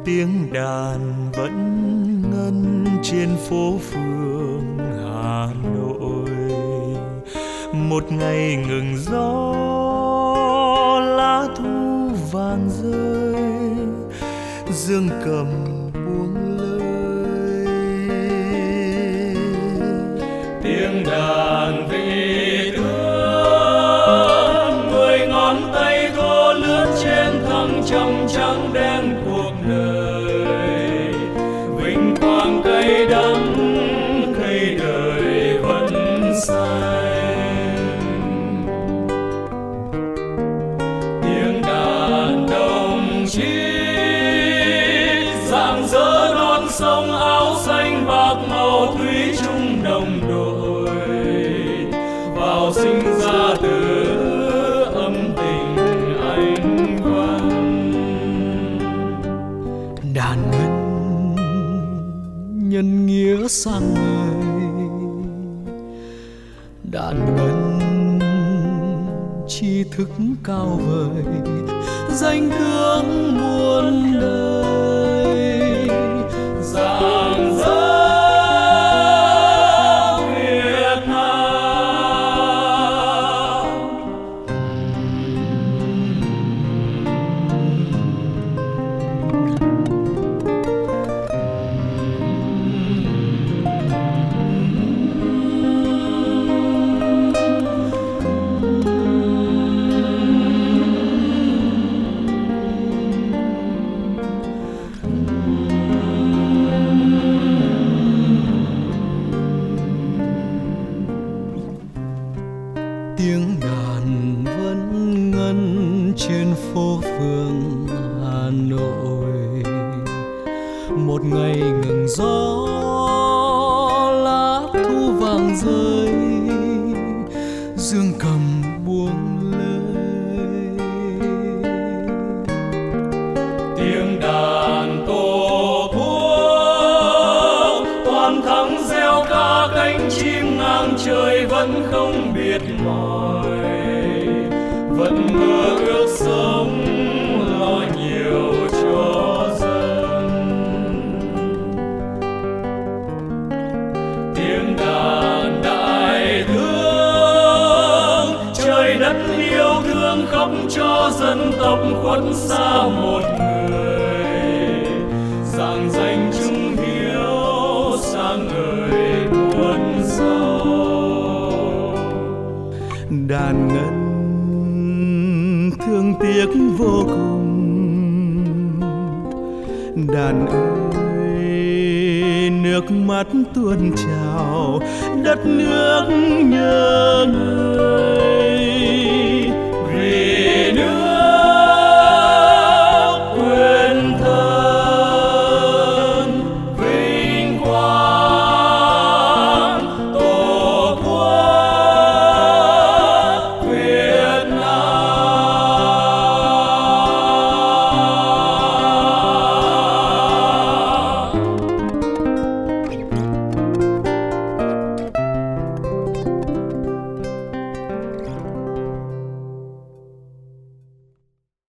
tiếng đàn vẫn ngân trên phố phường Hà Nội. Một ngày ngừng gió, lá thu vàng rơi, dương cầm buông lơi. Tiếng đàn vị thương, 10 ngón tay thô lướt trên thăng trầm trắng đen cuộc đời. Vinh quang cây đắng, cây đời vẫn xanh. Tiếng đàn đồng chí rạng rỡ non sông, áo xanh bạc màu thủy chung đồng đội. Vào sinh ra từ âm tình anh văn. Đàn ngân nhân nghĩa sang người, đàn ngân tri thức cao vời, danh tướng muôn đời. Rạng rỡ Việt Nam. Tiếng đàn vẫn ngân trên phố phường Hà Nội. Một ngày ngừng gió, lá thu vàng rơi, dương cầm buông lơi. Tiếng đàn tổ quốc toàn thắng gieo ca, cánh chim ngang trời vẫn không biết mỏi, vẫn mơ ước sống lo nhiều cho dân. Tiếng đàn đại thương, trời đất yêu thương khóc cho dân tộc khuất xa một người. Rạng danh trung hiếu sáng ngời muôn sau. Đàn ngân thương tiếc vô cùng, đàn ơi nước mắt tuôn trào, đất nước nhớ người. Vì nước